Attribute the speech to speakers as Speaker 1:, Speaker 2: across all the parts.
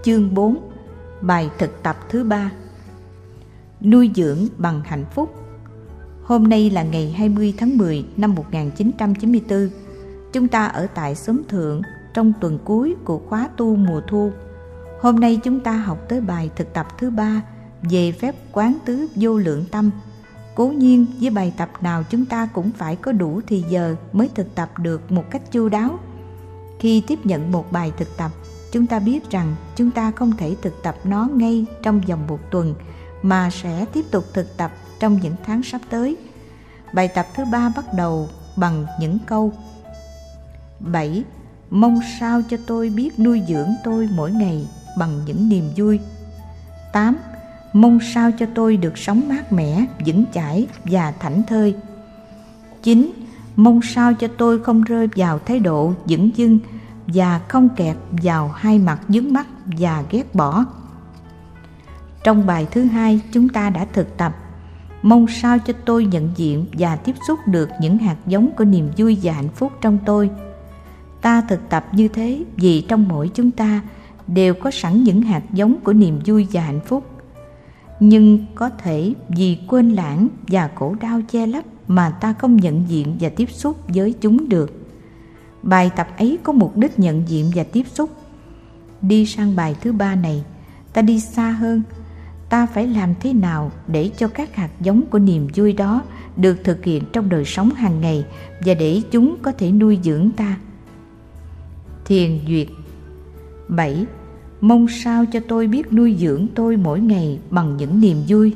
Speaker 1: Chương 4. Bài thực tập thứ 3. Nuôi dưỡng bằng hạnh phúc. Hôm nay là ngày 20 tháng 10 năm 1994. Chúng ta ở tại xóm Thượng trong tuần cuối của khóa tu mùa thu. Hôm nay chúng ta học tới bài thực tập thứ 3 về phép quán tứ vô lượng tâm. Cố nhiên với bài tập nào chúng ta cũng phải có đủ thì giờ mới thực tập được một cách chu đáo. Khi tiếp nhận một bài thực tập, chúng ta biết rằng chúng ta không thể thực tập nó ngay trong vòng một tuần, mà sẽ tiếp tục thực tập trong những tháng sắp tới. Bài tập thứ 3 bắt đầu bằng những câu: 7. Mong sao cho tôi biết nuôi dưỡng tôi mỗi ngày bằng những niềm vui. 8. Mong sao cho tôi được sống mát mẻ, vững chãi và thảnh thơi. 9. Mong sao cho tôi không rơi vào thái độ dửng dưng và không kẹt vào hai mặt vướng mắc và ghét bỏ. Trong bài thứ 2, chúng ta đã thực tập: mong sao cho tôi nhận diện và tiếp xúc được những hạt giống của niềm vui và hạnh phúc trong tôi. Ta thực tập như thế vì trong mỗi chúng ta đều có sẵn những hạt giống của niềm vui và hạnh phúc. Nhưng có thể vì quên lãng và khổ đau che lấp mà ta không nhận diện và tiếp xúc với chúng được. Bài tập ấy có mục đích nhận diện và tiếp xúc. Đi sang bài thứ 3 này, ta đi xa hơn. Ta phải làm thế nào để cho các hạt giống của niềm vui đó được thực hiện trong đời sống hàng ngày và để chúng có thể nuôi dưỡng ta. Thiền duyệt. 7. Mong sao cho tôi biết nuôi dưỡng tôi mỗi ngày bằng những niềm vui.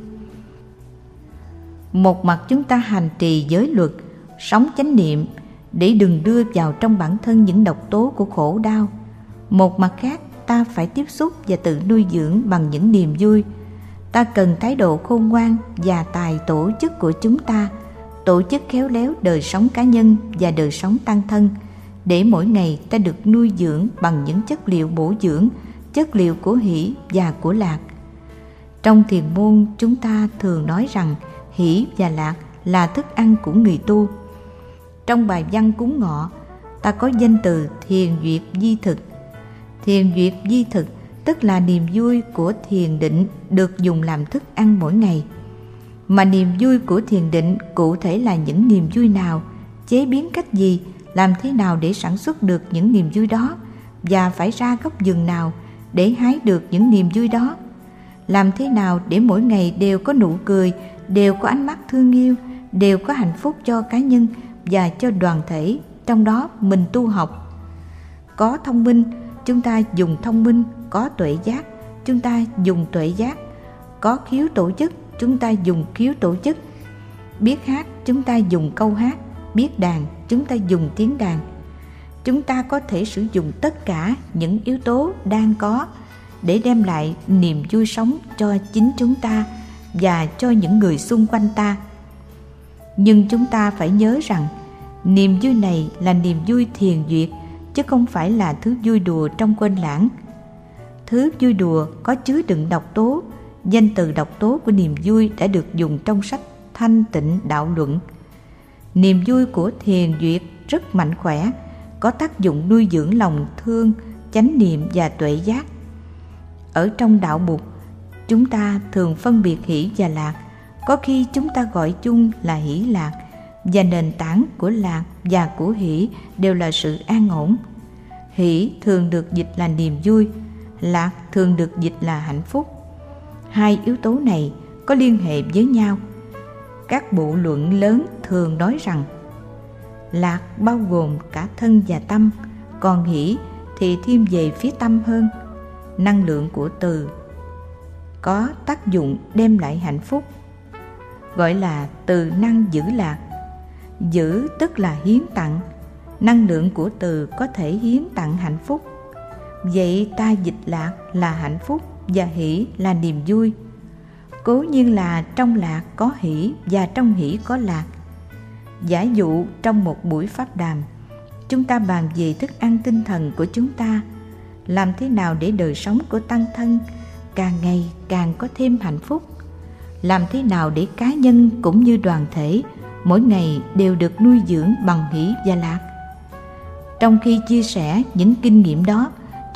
Speaker 1: Một mặt chúng ta hành trì giới luật, sống chánh niệm để đừng đưa vào trong bản thân những độc tố của khổ đau. Một mặt khác, ta phải tiếp xúc và tự nuôi dưỡng bằng những niềm vui. Ta cần thái độ khôn ngoan và tài tổ chức của chúng ta, tổ chức khéo léo đời sống cá nhân và đời sống tăng thân, để mỗi ngày ta được nuôi dưỡng bằng những chất liệu bổ dưỡng, chất liệu của hỷ và của lạc. Trong thiền môn, chúng ta thường nói rằng hỷ và lạc là thức ăn của người tu. Trong bài văn cúng ngọ, ta có danh từ thiền duyệt di thực. Thiền duyệt di thực tức là niềm vui của thiền định được dùng làm thức ăn mỗi ngày. Mà niềm vui của thiền định cụ thể là những niềm vui nào, chế biến cách gì, làm thế nào để sản xuất được những niềm vui đó, và phải ra góc vườn nào để hái được những niềm vui đó. Làm thế nào để mỗi ngày đều có nụ cười, đều có ánh mắt thương yêu, đều có hạnh phúc cho cá nhân và cho đoàn thể, trong đó mình tu học. Có thông minh, chúng ta dùng thông minh. Có tuệ giác, chúng ta dùng tuệ giác. Có khiếu tổ chức, chúng ta dùng khiếu tổ chức. Biết hát, chúng ta dùng câu hát. Biết đàn, chúng ta dùng tiếng đàn. Chúng ta có thể sử dụng tất cả những yếu tố đang có để đem lại niềm vui sống cho chính chúng ta và cho những người xung quanh ta. Nhưng chúng ta phải nhớ rằng niềm vui này là niềm vui thiền duyệt, chứ không phải là thứ vui đùa trong quên lãng. Thứ vui đùa có chứa đựng độc tố. Danh từ độc tố của niềm vui đã được dùng trong sách Thanh Tịnh Đạo Luận. Niềm vui của thiền duyệt rất mạnh khỏe, có tác dụng nuôi dưỡng lòng thương, chánh niệm và tuệ giác. Ở trong đạo Bụt, chúng ta thường phân biệt hỷ và lạc. Có khi chúng ta gọi chung là hỷ lạc, và nền tảng của lạc và của hỷ đều là sự an ổn. Hỷ thường được dịch là niềm vui, lạc thường được dịch là hạnh phúc. Hai yếu tố này có liên hệ với nhau. Các bộ luận lớn thường nói rằng lạc bao gồm cả thân và tâm, còn hỷ thì thiên về phía tâm hơn. Năng lượng của từ có tác dụng đem lại hạnh phúc, gọi là từ năng giữ lạc. Giữ tức là hiến tặng. Năng lượng của từ có thể hiến tặng hạnh phúc. Vậy ta dịch lạc là hạnh phúc và hỷ là niềm vui. Cố nhiên là trong lạc có hỷ và trong hỷ có lạc. Giả dụ trong một buổi pháp đàm, chúng ta bàn về thức ăn tinh thần của chúng ta, làm thế nào để đời sống của tăng thân càng ngày càng có thêm hạnh phúc, làm thế nào để cá nhân cũng như đoàn thể mỗi ngày đều được nuôi dưỡng bằng hỷ và lạc. Trong khi chia sẻ những kinh nghiệm đó,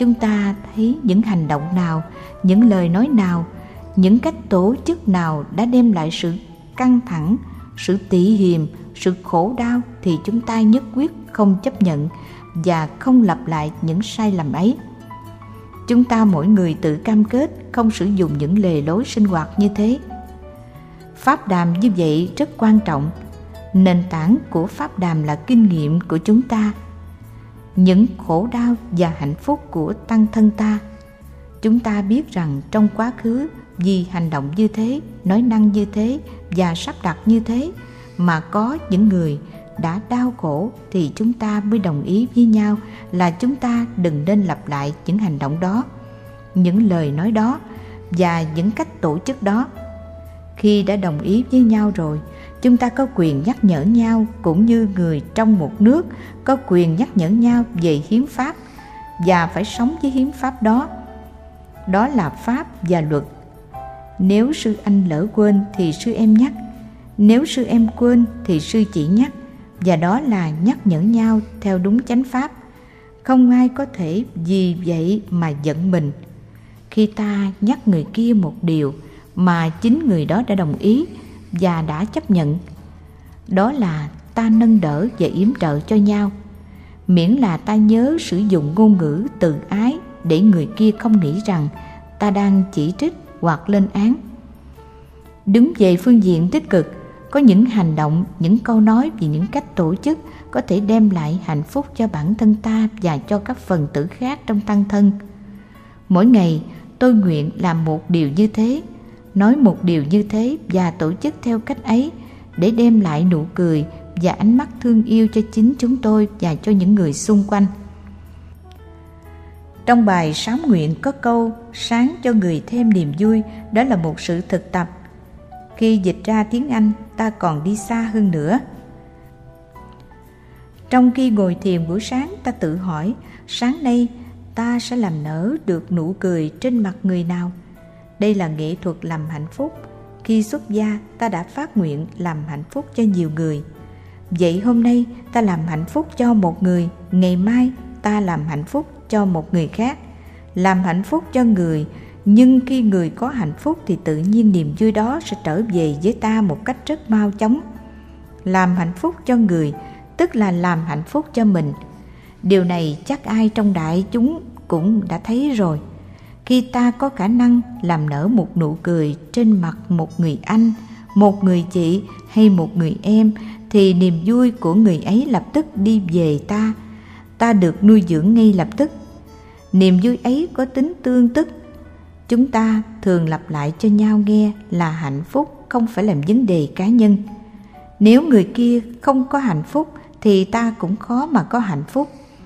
Speaker 1: chúng ta thấy những hành động nào, những lời nói nào, những cách tổ chức nào đã đem lại sự căng thẳng, sự tị hiềm, sự khổ đau, thì chúng ta nhất quyết không chấp nhận và không lặp lại những sai lầm ấy. Chúng ta mỗi người tự cam kết không sử dụng những lề lối sinh hoạt như thế. Pháp đàm như vậy rất quan trọng. Nền tảng của pháp đàm là kinh nghiệm của chúng ta, những khổ đau và hạnh phúc của tăng thân ta. Chúng ta biết rằng trong quá khứ, vì hành động như thế, nói năng như thế và sắp đặt như thế mà có những người đã đau khổ, thì chúng ta mới đồng ý với nhau là chúng ta đừng nên lặp lại những hành động đó, những lời nói đó và những cách tổ chức đó. Khi đã đồng ý với nhau rồi, chúng ta có quyền nhắc nhở nhau, cũng như người trong một nước có quyền nhắc nhở nhau về hiến pháp và phải sống với hiến pháp đó. Đó là pháp và luật. Nếu sư anh lỡ quên thì sư em nhắc, nếu sư em quên thì sư chỉ nhắc, và đó là nhắc nhở nhau theo đúng chánh pháp. Không ai có thể vì vậy mà giận mình. Khi ta nhắc người kia một điều mà chính người đó đã đồng ý và đã chấp nhận, đó là ta nâng đỡ và yểm trợ cho nhau, miễn là ta nhớ sử dụng ngôn ngữ từ ái để người kia không nghĩ rằng ta đang chỉ trích hoặc lên án. Đứng về phương diện tích cực, có những hành động, những câu nói và những cách tổ chức có thể đem lại hạnh phúc cho bản thân ta và cho các phần tử khác trong tăng thân. Mỗi ngày tôi nguyện làm một điều như thế, nói một điều như thế và tổ chức theo cách ấy để đem lại nụ cười và ánh mắt thương yêu cho chính chúng tôi và cho những người xung quanh. Trong bài sám nguyện có câu sáng cho người thêm niềm vui, đó là một sự thực tập. Khi dịch ra tiếng Anh, ta còn đi xa hơn nữa. Trong khi ngồi thiền buổi sáng, ta tự hỏi, sáng nay ta sẽ làm nở được nụ cười trên mặt người nào? Đây là nghệ thuật làm hạnh phúc. Khi xuất gia, ta đã phát nguyện làm hạnh phúc cho nhiều người. Vậy hôm nay ta làm hạnh phúc cho một người, ngày mai ta làm hạnh phúc cho một người khác. Làm hạnh phúc cho người, nhưng khi người có hạnh phúc thì tự nhiên niềm vui đó sẽ trở về với ta một cách rất mau chóng. Làm hạnh phúc cho người tức là làm hạnh phúc cho mình. Điều này chắc ai trong đại chúng cũng đã thấy rồi. Khi ta có khả năng làm nở một nụ cười trên mặt một người anh, một người chị hay một người em, thì niềm vui của người ấy lập tức đi về ta. Ta được nuôi dưỡng ngay lập tức. Niềm vui ấy có tính tương tức. Chúng ta thường lặp lại cho nhau nghe là hạnh phúc không phải là vấn đề cá nhân. Nếu người kia không có hạnh phúc thì ta cũng khó mà có hạnh phúc.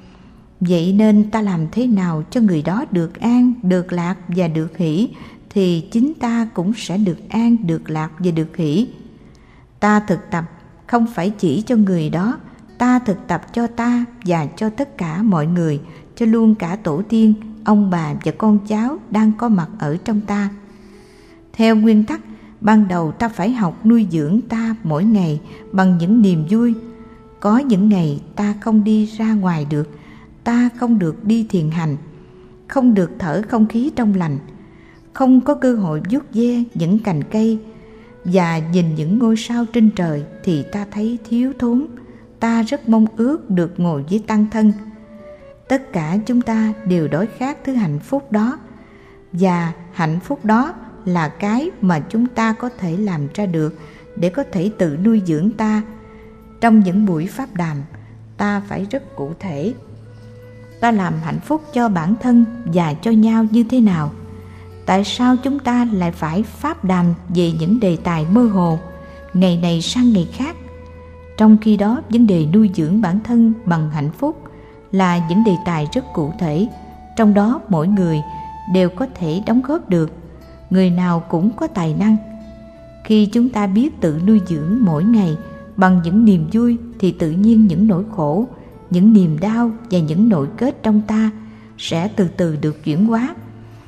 Speaker 1: Vậy nên ta làm thế nào cho người đó được an, được lạc và được hỷ, thì chính ta cũng sẽ được an, được lạc và được hỷ. Ta thực tập không phải chỉ cho người đó, ta thực tập cho ta và cho tất cả mọi người, cho luôn cả tổ tiên, ông bà và con cháu đang có mặt ở trong ta. Theo nguyên tắc, ban đầu ta phải học nuôi dưỡng ta mỗi ngày bằng những niềm vui. Có những ngày ta không đi ra ngoài được, ta không được đi thiền hành, không được thở không khí trong lành, không có cơ hội vuốt ve những cành cây và nhìn những ngôi sao trên trời, thì ta thấy thiếu thốn. Ta rất mong ước được ngồi với tăng thân. Tất cả chúng ta đều đói khát thứ hạnh phúc đó, và hạnh phúc đó là cái mà chúng ta có thể làm ra được để có thể tự nuôi dưỡng ta. Trong những buổi pháp đàm, ta phải rất cụ thể. Ta làm hạnh phúc cho bản thân và cho nhau như thế nào? Tại sao chúng ta lại phải pháp đàm về những đề tài mơ hồ, ngày này sang ngày khác? Trong khi đó, vấn đề nuôi dưỡng bản thân bằng hạnh phúc là những đề tài rất cụ thể, trong đó mỗi người đều có thể đóng góp được, người nào cũng có tài năng. Khi chúng ta biết tự nuôi dưỡng mỗi ngày bằng những niềm vui, thì tự nhiên những nỗi khổ, những niềm đau và những nội kết trong ta sẽ từ từ được chuyển hóa.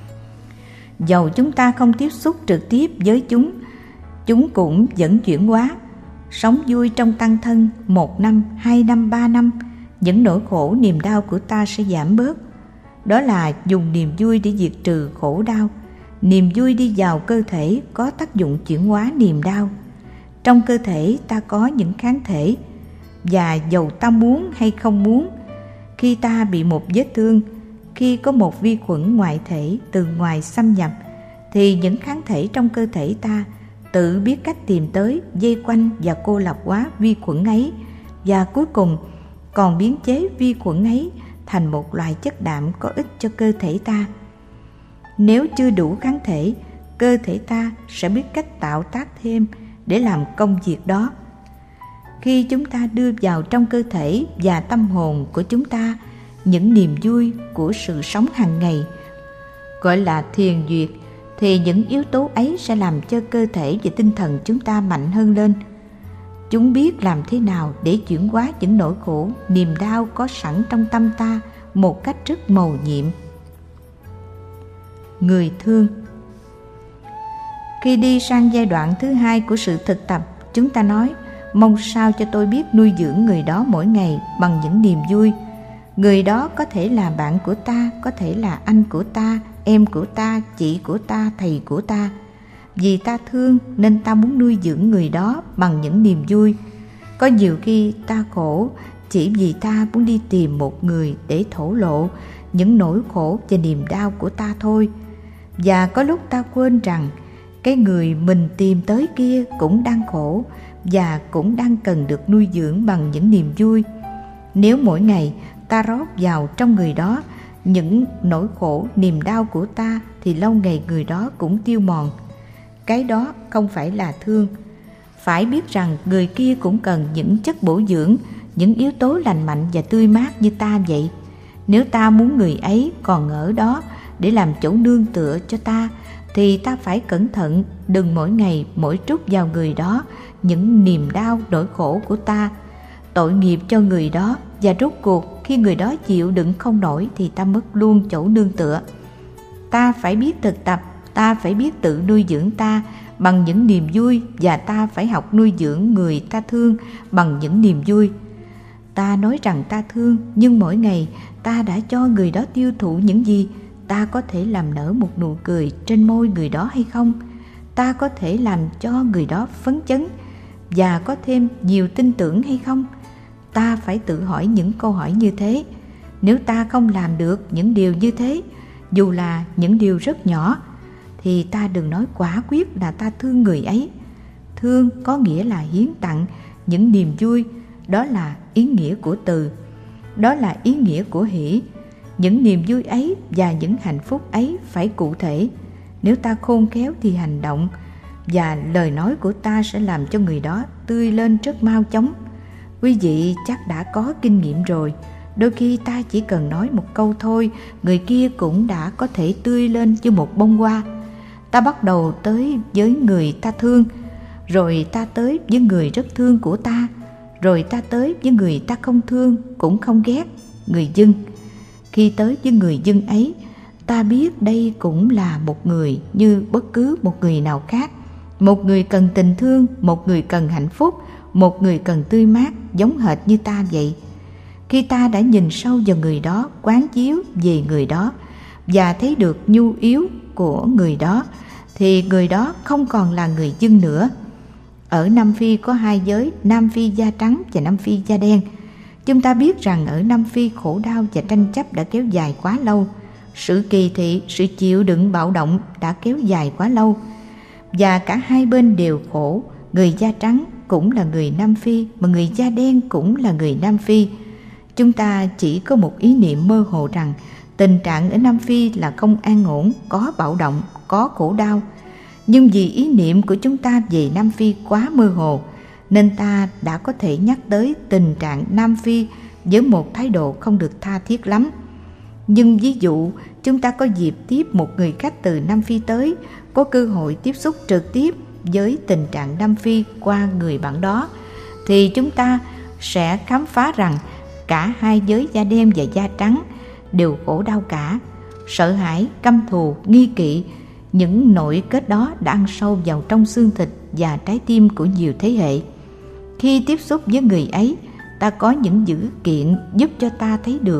Speaker 1: Dầu chúng ta không tiếp xúc trực tiếp với chúng cũng vẫn chuyển hóa. Sống vui trong tăng thân 1 năm, 2 năm, 3 năm, những nỗi khổ niềm đau của ta sẽ giảm bớt. đó là dùng niềm vui để diệt trừ khổ đau. Niềm vui đi vào cơ thể có tác dụng chuyển hóa niềm đau. Trong cơ thể ta có những kháng thể, và dầu ta muốn hay không muốn, khi ta bị một vết thương, khi có một vi khuẩn ngoại thể từ ngoài xâm nhập, thì những kháng thể trong cơ thể ta tự biết cách tìm tới, vây quanh và cô lập hóa vi khuẩn ấy, và cuối cùng còn biến chế vi khuẩn ấy thành một loại chất đạm có ích cho cơ thể ta. Nếu chưa đủ kháng thể, cơ thể ta sẽ biết cách tạo tác thêm để làm công việc đó. Khi chúng ta đưa vào trong cơ thể và tâm hồn của chúng ta những niềm vui của sự sống hàng ngày, gọi là thiền duyệt, thì những yếu tố ấy sẽ làm cho cơ thể và tinh thần chúng ta mạnh hơn lên. Chúng biết làm thế nào để chuyển hóa những nỗi khổ, niềm đau có sẵn trong tâm ta một cách rất mầu nhiệm. Người thương. Khi đi sang giai đoạn thứ hai của sự thực tập, chúng ta nói: mong sao cho tôi biết nuôi dưỡng người đó mỗi ngày bằng những niềm vui. Người đó có thể là bạn của ta, có thể là anh của ta, em của ta, chị của ta, thầy của ta. Vì ta thương nên ta muốn nuôi dưỡng người đó bằng những niềm vui. Có nhiều khi ta khổ chỉ vì ta muốn đi tìm một người để thổ lộ những nỗi khổ và niềm đau của ta thôi. Và có lúc ta quên rằng cái người mình tìm tới kia cũng đang khổ và cũng đang cần được nuôi dưỡng bằng những niềm vui. Nếu mỗi ngày ta rót vào trong người đó những nỗi khổ, niềm đau của ta, thì lâu ngày người đó cũng tiêu mòn. Cái đó không phải là thương. Phải biết rằng người kia cũng cần những chất bổ dưỡng, những yếu tố lành mạnh và tươi mát như ta vậy. Nếu ta muốn người ấy còn ở đó để làm chỗ nương tựa cho ta, thì ta phải cẩn thận, đừng mỗi ngày mỗi trút vào người đó những niềm đau, nỗi khổ của ta. Tội nghiệp cho người đó, và rốt cuộc khi người đó chịu đựng không nổi thì ta mất luôn chỗ nương tựa. Ta phải biết thực tập, ta phải biết tự nuôi dưỡng ta bằng những niềm vui, và ta phải học nuôi dưỡng người ta thương bằng những niềm vui. Ta nói rằng ta thương, nhưng mỗi ngày ta đã cho người đó tiêu thụ những gì? Ta có thể làm nở một nụ cười trên môi người đó hay không? Ta có thể làm cho người đó phấn chấn và có thêm nhiều tin tưởng hay không? Ta phải tự hỏi những câu hỏi như thế. Nếu ta không làm được những điều như thế, dù là những điều rất nhỏ, thì ta đừng nói quả quyết là ta thương người ấy. Thương có nghĩa là hiến tặng những niềm vui, đó là ý nghĩa của từ, đó là ý nghĩa của hỷ. Những niềm vui ấy và những hạnh phúc ấy phải cụ thể. Nếu ta khôn khéo thì hành động và lời nói của ta sẽ làm cho người đó tươi lên rất mau chóng. Quý vị chắc đã có kinh nghiệm rồi. Đôi khi ta chỉ cần nói một câu thôi, người kia cũng đã có thể tươi lên như một bông hoa. Ta bắt đầu tới với người ta thương, rồi ta tới với người rất thương của ta, rồi ta tới với người ta không thương cũng không ghét, người dưng. Khi tới với người dưng ấy, ta biết đây cũng là một người như bất cứ một người nào khác. Một người cần tình thương, một người cần hạnh phúc, một người cần tươi mát, giống hệt như ta vậy. Khi ta đã nhìn sâu vào người đó, quán chiếu về người đó và thấy được nhu yếu của người đó, thì người đó không còn là người dưng nữa. Ở Nam Phi có hai giới, Nam Phi da trắng và Nam Phi da đen. Chúng ta biết rằng ở Nam Phi khổ đau và tranh chấp đã kéo dài quá lâu. Sự kỳ thị, sự chịu đựng bạo động đã kéo dài quá lâu. Và cả hai bên đều khổ. Người da trắng cũng là người Nam Phi, mà người da đen cũng là người Nam Phi. Chúng ta chỉ có một ý niệm mơ hồ rằng tình trạng ở Nam Phi là không an ổn, có bạo động, có khổ đau. Nhưng vì ý niệm của chúng ta về Nam Phi quá mơ hồ, nên ta đã có thể nhắc tới tình trạng Nam Phi với một thái độ không được tha thiết lắm. Nhưng ví dụ chúng ta có dịp tiếp một người khách từ Nam Phi tới, có cơ hội tiếp xúc trực tiếp với tình trạng Nam Phi qua người bạn đó, thì chúng ta sẽ khám phá rằng cả hai giới da đen và da trắng đều khổ đau cả. Sợ hãi, căm thù, nghi kỵ, những nội kết đó đã ăn sâu vào trong xương thịt và trái tim của nhiều thế hệ. Khi tiếp xúc với người ấy, ta có những dữ kiện giúp cho ta thấy được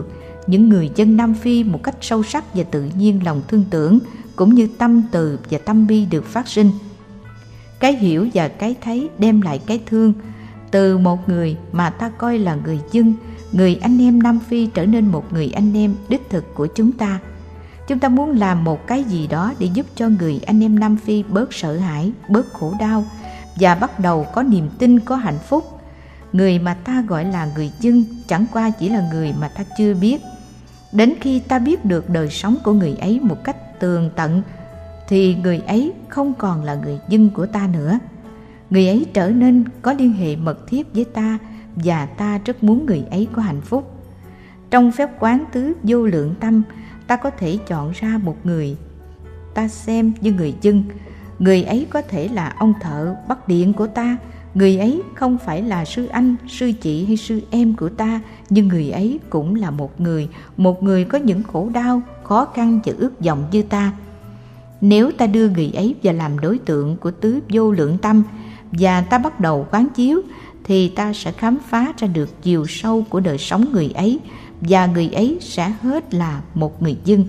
Speaker 1: những người dân Nam Phi một cách sâu sắc và tự nhiên lòng thương tưởng cũng như tâm từ và tâm bi được phát sinh. Cái hiểu và cái thấy đem lại cái thương. Từ một người mà ta coi là người dân, người anh em Nam Phi trở nên một người anh em đích thực của chúng ta. Chúng ta muốn làm một cái gì đó để giúp cho người anh em Nam Phi bớt sợ hãi, bớt khổ đau và bắt đầu có niềm tin, có hạnh phúc. Người mà ta gọi là người dân chẳng qua chỉ là người mà ta chưa biết. Đến khi ta biết được đời sống của người ấy một cách tường tận thì người ấy không còn là người dân của ta nữa. Người ấy trở nên có liên hệ mật thiết với ta và ta rất muốn người ấy có hạnh phúc. Trong phép quán tứ vô lượng tâm, ta có thể chọn ra một người ta xem như người dân. Người ấy có thể là ông thợ bắt điện của ta. Người ấy không phải là sư anh, sư chị hay sư em của ta, nhưng người ấy cũng là một người có những khổ đau, khó khăn và ước vọng như ta. Nếu ta đưa người ấy vào làm đối tượng của tứ vô lượng tâm và ta bắt đầu quán chiếu, thì ta sẽ khám phá ra được chiều sâu của đời sống người ấy và người ấy sẽ hết là một người dân.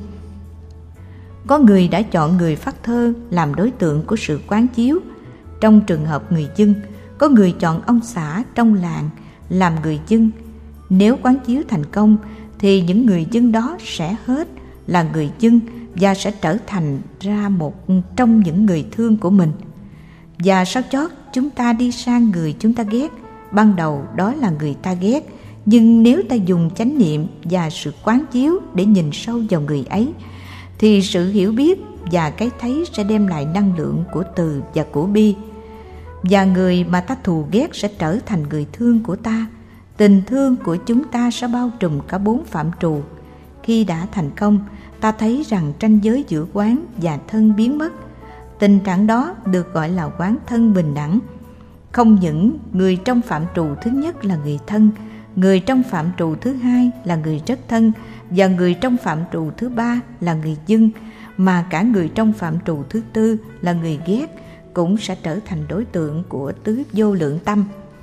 Speaker 1: Có người đã chọn người phát thơ làm đối tượng của sự quán chiếu. Trong trường hợp người dân, có người chọn ông xã trong làng làm người dân. Nếu quán chiếu thành công thì những người dân đó sẽ hết là người dân và sẽ trở thành ra một trong những người thương của mình. Và sau chót chúng ta đi sang người chúng ta ghét. Ban đầu đó là người ta ghét, nhưng nếu ta dùng chánh niệm và sự quán chiếu để nhìn sâu vào người ấy, thì sự hiểu biết và cái thấy sẽ đem lại năng lượng của từ và của bi. Và người mà ta thù ghét sẽ trở thành người thương của ta. Tình thương của chúng ta sẽ bao trùm cả 4 phạm trù. Khi đã thành công, ta thấy rằng ranh giới giữa quán và thân biến mất. Tình trạng đó được gọi là quán thân bình đẳng. Không những người trong phạm trù thứ nhất là người thân, người trong phạm trù thứ hai là người rất thân và người trong phạm trù thứ ba là người dân, mà cả người trong phạm trù thứ tư là người ghét cũng sẽ trở thành đối tượng của tứ vô lượng tâm.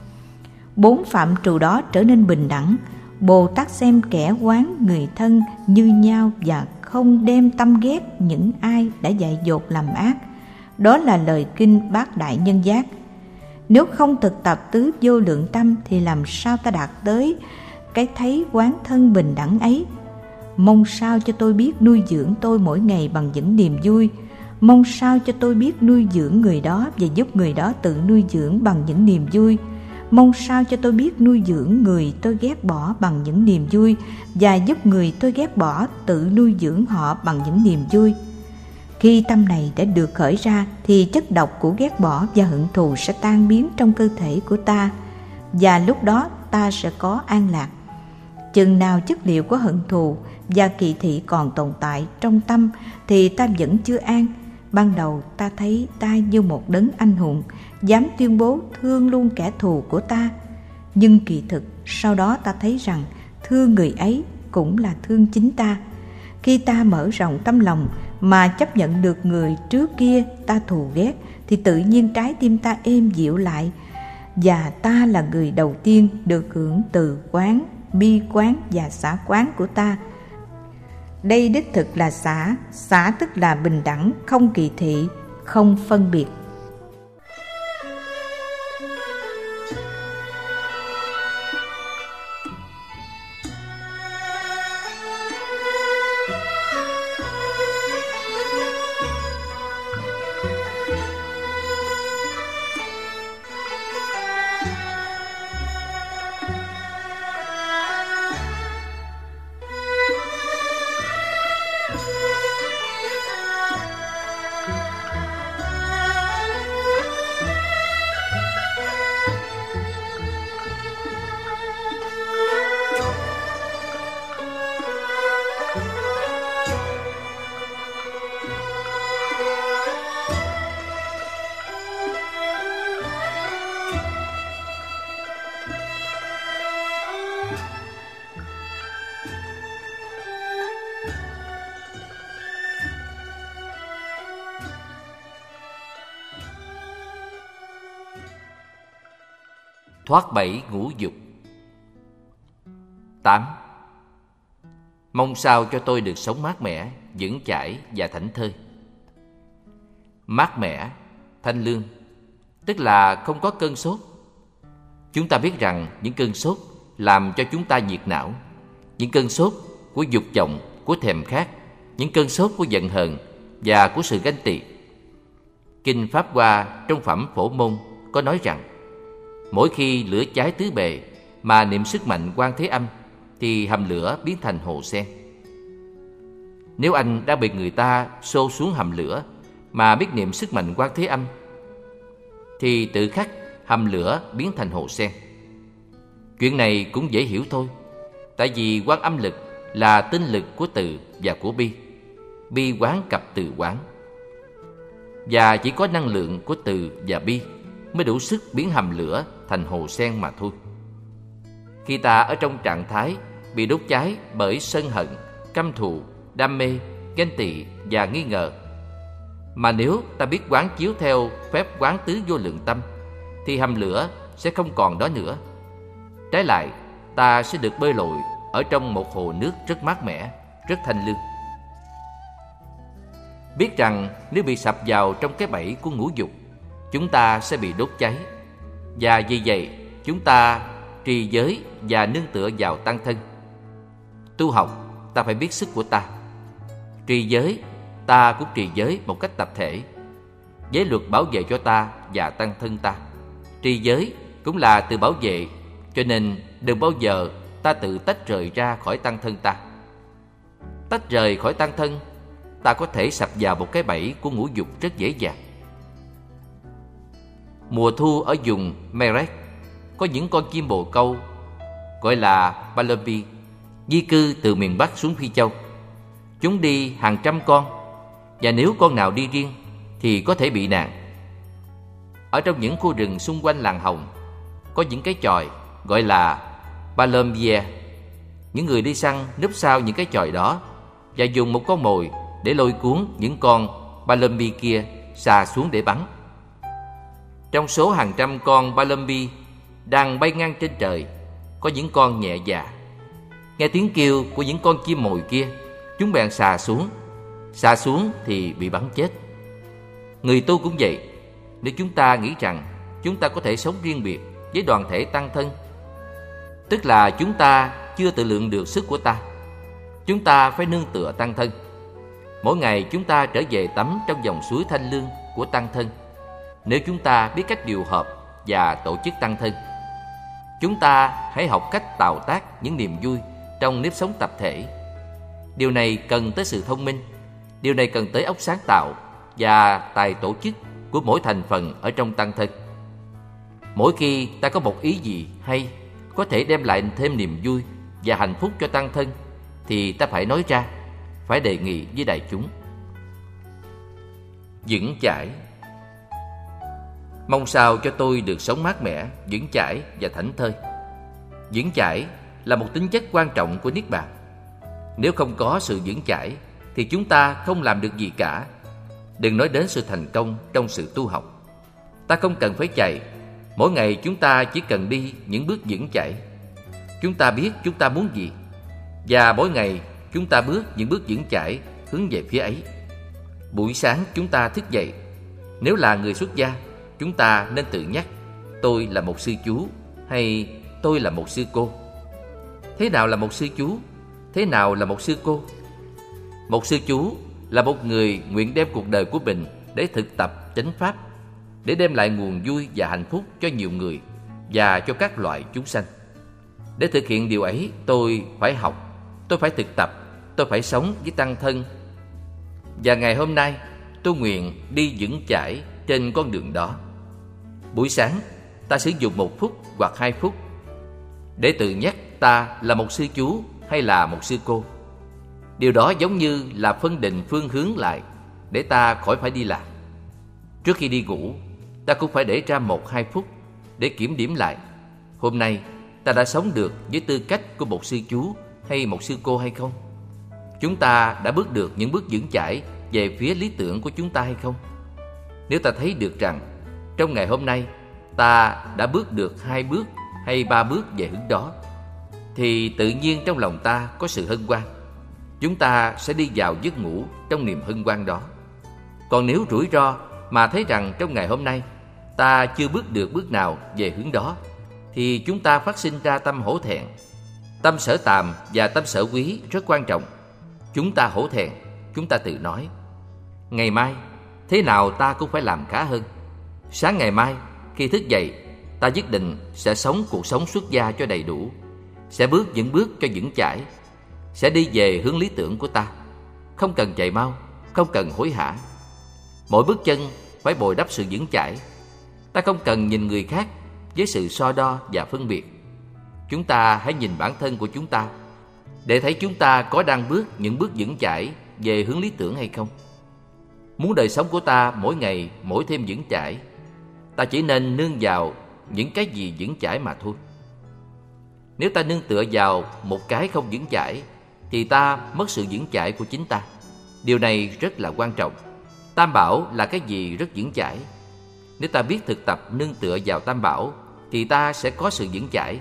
Speaker 1: 4 phạm trù đó trở nên bình đẳng. Bồ Tát xem kẻ quán người thân như nhau và không đem tâm ghét những ai đã dại dột làm ác. Đó là lời kinh Bát Đại Nhân Giác. Nếu không thực tập tứ vô lượng tâm thì làm sao ta đạt tới cái thấy quán thân bình đẳng ấy? Mong sao cho tôi biết nuôi dưỡng tôi mỗi ngày bằng những niềm vui. Mong sao cho tôi biết nuôi dưỡng người đó và giúp người đó tự nuôi dưỡng bằng những niềm vui. Mong sao cho tôi biết nuôi dưỡng người tôi ghét bỏ bằng những niềm vui và giúp người tôi ghét bỏ tự nuôi dưỡng họ bằng những niềm vui. Khi tâm này đã được khởi ra thì chất độc của ghét bỏ và hận thù sẽ tan biến trong cơ thể của ta, và lúc đó ta sẽ có an lạc. Chừng nào chất liệu của hận thù và kỳ thị còn tồn tại trong tâm thì ta vẫn chưa an. Ban đầu ta thấy ta như một đấng anh hùng, dám tuyên bố thương luôn kẻ thù của ta. Nhưng kỳ thực sau đó ta thấy rằng thương người ấy cũng là thương chính ta. Khi ta mở rộng tâm lòng mà chấp nhận được người trước kia ta thù ghét thì tự nhiên trái tim ta êm dịu lại, và ta là người đầu tiên được hưởng từ quán, bi quán và xả quán của ta. Đây đích thực là xả tức là bình đẳng, không kỳ thị, không phân biệt.
Speaker 2: Thoát bẫy ngũ dục. 8. Mong sao cho tôi được sống mát mẻ, vững chãi và thảnh thơi. Mát mẻ, thanh lương, tức là không có cơn sốt. Chúng ta biết rằng những cơn sốt làm cho chúng ta nhiệt não, những cơn sốt của dục vọng, của thèm khát, những cơn sốt của giận hờn và của sự ganh tị. Kinh Pháp Hoa trong phẩm Phổ Môn có nói rằng mỗi khi lửa cháy tứ bề mà niệm sức mạnh Quan Thế Âm thì hầm lửa biến thành hồ sen. Nếu anh đã bị người ta xô xuống hầm lửa mà biết niệm sức mạnh Quan Thế Âm thì tự khắc hầm lửa biến thành hồ sen. Chuyện này cũng dễ hiểu thôi, tại vì Quan Âm lực là tinh lực của từ và của bi. Bi quán cập từ quán, và chỉ có năng lượng của từ và bi mới đủ sức biến hầm lửa thành hồ sen mà thôi. Khi ta ở trong trạng thái bị đốt cháy bởi sân hận, căm thù, đam mê, ganh tị và nghi ngờ, mà nếu ta biết quán chiếu theo phép quán tứ vô lượng tâm thì hầm lửa sẽ không còn đó nữa. Trái lại, ta sẽ được bơi lội ở trong một hồ nước rất mát mẻ, rất thanh lương. Biết rằng nếu bị sập vào trong cái bẫy của ngũ dục, chúng ta sẽ bị đốt cháy. Và vì vậy, chúng ta trì giới và nương tựa vào tăng thân. Tu học, ta phải biết sức của ta. Trì giới, ta cũng trì giới một cách tập thể. Giới luật bảo vệ cho ta và tăng thân ta. Trì giới cũng là từ bảo vệ, cho nên đừng bao giờ ta tự tách rời ra khỏi tăng thân ta. Tách rời khỏi tăng thân, ta có thể sập vào một cái bẫy của ngũ dục rất dễ dàng. Mùa thu ở vùng Merek có những con chim bồ câu gọi là Bumblebee di cư từ miền Bắc xuống Phi Châu. Chúng đi hàng trăm con, và nếu con nào đi riêng thì có thể bị nạn. Ở trong những khu rừng xung quanh làng Hồng có những cái chòi gọi là Bumblebee. Những người đi săn núp sau những cái chòi đó và dùng một con mồi để lôi cuốn những con Bumblebee kia xà xuống để bắn. Trong số hàng trăm con Bumblebee đang bay ngang trên trời, có những con nhẹ dạ. Nghe tiếng kêu của những con chim mồi kia, chúng bèn xà xuống. Xà xuống thì bị bắn chết. Người tu cũng vậy. Nếu chúng ta nghĩ rằng chúng ta có thể sống riêng biệt với đoàn thể tăng thân, tức là chúng ta chưa tự lượng được sức của ta. Chúng ta phải nương tựa tăng thân. Mỗi ngày chúng ta trở về tắm trong dòng suối thanh lương của tăng thân. Nếu chúng ta biết cách điều hợp và tổ chức tăng thân, chúng ta hãy học cách tạo tác những niềm vui trong nếp sống tập thể. Điều này cần tới sự thông minh, điều này cần tới óc sáng tạo và tài tổ chức của mỗi thành phần ở trong tăng thân. Mỗi khi ta có một ý gì hay có thể đem lại thêm niềm vui và hạnh phúc cho tăng thân thì ta phải nói ra, phải đề nghị với đại chúng. Vững chãi. Mong sao cho tôi được sống mát mẻ, vững chãi và thảnh thơi. Vững chãi là một tính chất quan trọng của Niết Bàn. Nếu không có sự vững chãi thì chúng ta không làm được gì cả. Đừng nói đến sự thành công trong sự tu học. Ta không cần phải chạy. Mỗi ngày chúng ta chỉ cần đi những bước vững chãi. Chúng ta biết chúng ta muốn gì, và mỗi ngày chúng ta bước những bước vững chãi hướng về phía ấy. Buổi sáng chúng ta thức dậy. Nếu là người xuất gia, chúng ta nên tự nhắc: tôi là một sư chú, hay tôi là một sư cô. Thế nào là một sư chú? Thế nào là một sư cô? Một sư chú là một người nguyện đem cuộc đời của mình để thực tập chánh pháp, để đem lại nguồn vui và hạnh phúc cho nhiều người và cho các loại chúng sanh. Để thực hiện điều ấy, tôi phải học, tôi phải thực tập, tôi phải sống với tăng thân. Và ngày hôm nay, tôi nguyện đi vững chãi trên con đường đó. Buổi sáng, ta sử dụng 1 phút hoặc 2 phút để tự nhắc ta là một sư chú hay là một sư cô. Điều đó giống như là phân định phương hướng lại để ta khỏi phải đi lạc. Trước khi đi ngủ, ta cũng phải để ra 1-2 phút để kiểm điểm lại. Hôm nay, ta đã sống được với tư cách của một sư chú hay một sư cô hay không? Chúng ta đã bước được những bước vững chãi về phía lý tưởng của chúng ta hay không? Nếu ta thấy được rằng trong ngày hôm nay ta đã bước được 2 bước hay 3 bước về hướng đó, thì tự nhiên trong lòng ta có sự hân hoan. chúng ta sẽ đi vào giấc ngủ trong niềm hân hoan đó. Còn nếu rủi ro mà thấy rằng trong ngày hôm nay ta chưa bước được bước nào về hướng đó, thì chúng ta phát sinh ra tâm hổ thẹn. Tâm sở tàm và tâm sở quý rất quan trọng. Chúng ta hổ thẹn, chúng ta tự nói: ngày mai thế nào ta cũng phải làm khá hơn. Sáng ngày mai khi thức dậy, ta nhất định sẽ sống cuộc sống xuất gia cho đầy đủ, sẽ bước những bước cho vững chãi, sẽ đi về hướng lý tưởng của ta. Không cần chạy mau, không cần hối hả. Mỗi bước chân phải bồi đắp sự vững chãi. Ta không cần nhìn người khác với sự so đo và phân biệt. Chúng ta hãy nhìn bản thân của chúng ta để thấy chúng ta có đang bước những bước vững chãi về hướng lý tưởng hay không. Muốn đời sống của ta mỗi ngày mỗi thêm vững chãi, ta chỉ nên nương vào những cái gì vững chãi mà thôi. Nếu ta nương tựa vào một cái không vững chãi, thì ta mất sự vững chãi của chính ta. Điều này rất là quan trọng. Tam bảo là cái gì rất vững chãi. Nếu ta biết thực tập nương tựa vào tam bảo, thì ta sẽ có sự vững chãi.